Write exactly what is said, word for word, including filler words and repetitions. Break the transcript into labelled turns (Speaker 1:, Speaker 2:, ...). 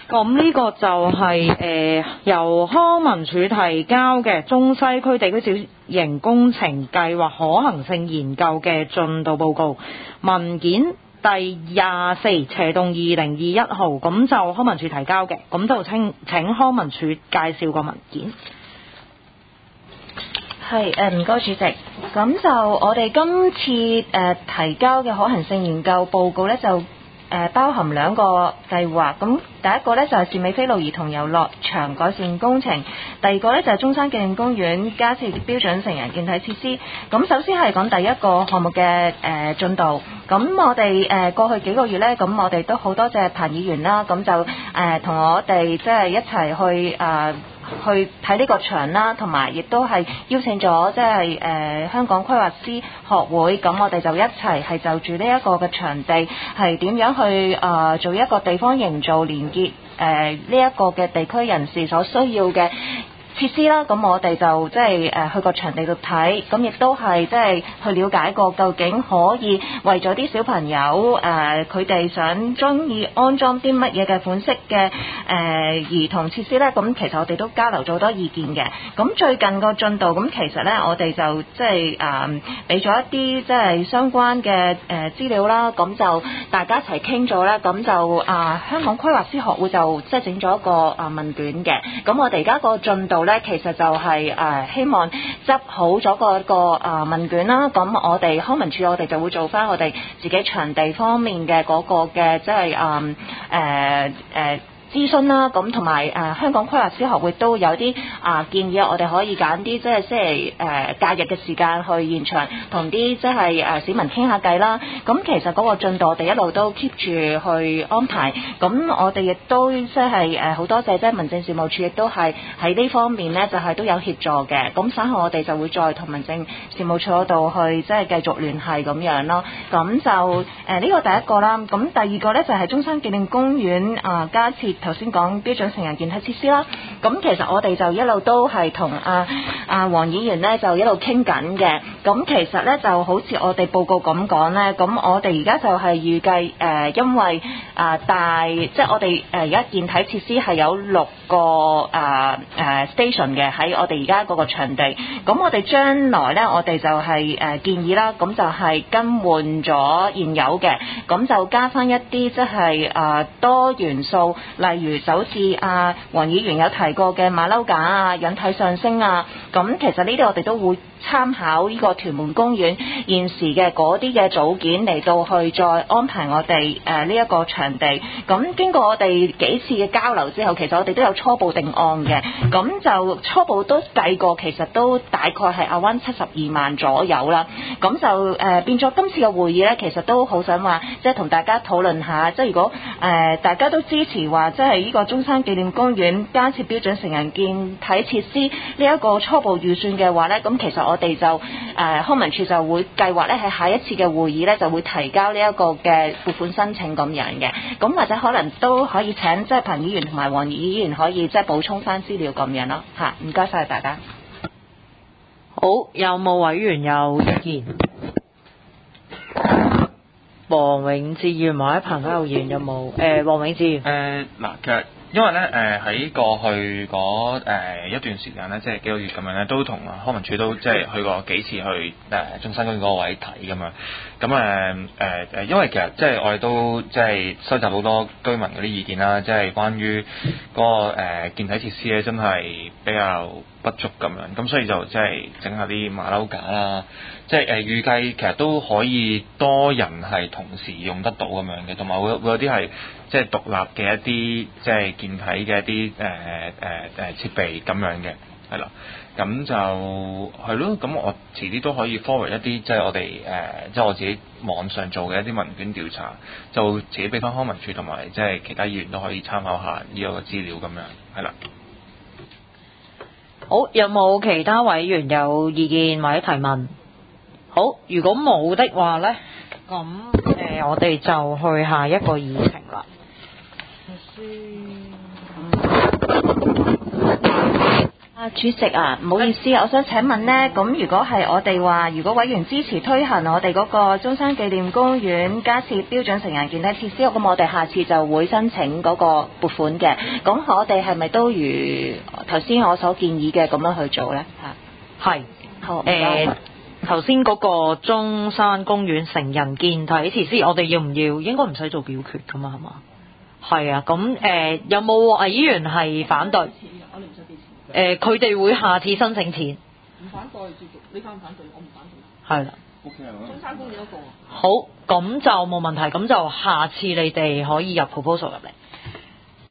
Speaker 1: 咁呢個就係、是、誒、呃、由康文署提交嘅中西區地區小型工程計劃可行性研究嘅進度報告文件第廿四斜洞二零二一號，咁就康文署提交嘅，咁就請請康文署介紹個文件。
Speaker 2: 係誒，唔該主席。咁就我哋今次誒、呃、提交嘅可行性研究報告呢，就誒、呃、包含兩個計劃。咁第一個呢，就係士美菲路兒童遊樂場改善工程，第二個呢，就係中山紀念公園加設標準成人健體設施。咁首先係講第一個項目嘅誒進度。咁我哋誒、呃、過去幾個月呢，咁我哋都好多謝彭議員啦，咁就誒同、呃、我哋即係一齊去誒。呃去睇呢個場啦，同埋亦都係邀請咗即係誒香港規劃師學會，咁我哋就一齊係就住呢一個嘅場地係點樣去誒、呃、做一個地方營造連結誒呢一個嘅地區人士所需要嘅設施啦，咁我哋就即係誒去個場地度睇，咁亦都係即係去了解過究竟可以為咗啲小朋友誒佢哋想鍾意安裝啲乜嘢嘅款式嘅誒、呃、兒童設施咧，咁其實我哋都交流咗好多意見嘅。咁最近個進度，咁其實咧我哋就即係誒俾咗一啲即係相關嘅誒資料啦，咁就大家一齊傾咗咧，咁就啊、呃、香港規劃師學會就即係整咗一個啊問卷嘅，咁我哋而家個進度咧，其實就係、是、誒、呃、希望執好咗個個誒、呃、問卷啦。咁我哋康文署我哋就會做翻我哋自己場地方面嘅嗰個嘅即係誒誒誒諮詢啦。咁同埋誒香港規劃師學會都有啲啊、呃、建議，我哋可以揀啲即係星期誒假日嘅時間去現場同啲即係誒市民傾下偈啦。咁其實嗰個進度我哋一路都 keep 住去安排。咁我哋亦都即係誒好多謝即係民政事務處亦都係喺呢方面呢，就係、是、都有協助嘅。咁稍後我哋就會再同民政事務處嗰度去即係繼續聯繫咁樣咯。咁就誒呢、呃這個第一個啦。咁第二個呢，就係、是、中山紀念公園啊、呃、加設頭先講標準成人健體設施啦。咁其實我哋就一路都係同阿阿黃議員呢，就一路傾緊嘅。咁其實呢，就好似我哋報告咁講呢，咁我哋而家就係預計誒、呃，因為啊、呃、大即係我哋誒而家健體設施係有六個啊誒、呃、station 嘅喺我哋而家嗰個場地。咁我哋將來呢，我哋就係、是、誒、呃、建議啦，咁就係更換咗現有嘅，咁就加翻一啲即係啊多元素，例如就好似阿黃議員有提過嘅馬騮架啊、引體上升啊，咁其實呢啲我哋都會參考呢個屯門公園現時嘅嗰啲嘅組件嚟到去再安排我哋誒呢一個場地。咁經過我哋幾次嘅交流之後，其實我哋都有初步定案嘅。咁就初步都計過，其實都大概係亞灣七十二萬左右啦。咁就誒、呃、變咗今次嘅會議呢，其實都好想話即係同大家討論下，即係如果誒、呃、大家都支持話，即係呢個中山紀念公園加設標準成人健體設施呢一個初步預算嘅話呢，咁其實我哋就誒、呃、康文署就會計劃咧喺下一次嘅會議咧就會提交呢一個嘅撥款申請咁樣嘅。咁或者可能都可以請即係彭議員同埋黃議員可以即係補充翻資料咁樣咯嚇。唔該晒大家。
Speaker 1: 好，有冇委員有意見？黃永志議員或者彭家佑議員有冇？誒，黃永志議員。
Speaker 3: 誒嗱，其實因為咧誒喺過去嗰誒、呃、一段時間咧，即係幾個月咁樣咧，都同康文署都即係去過幾次去誒、呃、中山公園嗰個位睇咁樣。咁誒誒誒，因為其實即係我哋都即係收集好多居民嗰啲意見啦，即係關於嗰、那個誒、呃、健體設施咧，真係比較不足咁樣。咁所以就即係整下啲馬騮架啦，即係誒預計其實都可以多人係同時用得到咁樣嘅，同埋會會有啲係即係獨立嘅一啲即係健體嘅一啲誒誒誒設備咁樣嘅，係啦。咁就係咯，咁我遲啲都可以 forward 一啲即係我哋誒即係我自己網上做嘅一啲問卷調查，就自己俾翻康文署同埋即係其他議員都可以參考下呢個資料咁樣，係啦。
Speaker 1: 好，有冇其他委員有意見或者提問？好，如果冇的話呢，咁誒、呃、我哋就去下一個議程啦。
Speaker 2: 啊，主席啊，唔好意思啊，我想請問呢，咁如果係我哋話，如果委員支持推行我哋嗰個中山紀念公園加設標準成人健體設施，咁我哋下次就會申請嗰個撥款嘅。咁我哋係咪都如頭先我所建議嘅咁樣去做呢？嚇，
Speaker 1: 係
Speaker 2: 好
Speaker 1: 誒頭先嗰個中山公園成人健體設施，我哋要唔要？應該唔使做表決噶嘛，係嘛？係啊，咁誒、呃、有冇委員係反對？
Speaker 4: 我哋唔使俾錢。
Speaker 1: 誒，佢哋會下次申請錢。
Speaker 4: 唔反對，接續你反唔反對？我唔反對。
Speaker 1: 係啦。
Speaker 4: O K 啊。中山公園嗰個。
Speaker 1: 好，咁就冇問題，咁就下次你哋可以入 proposal 入嚟。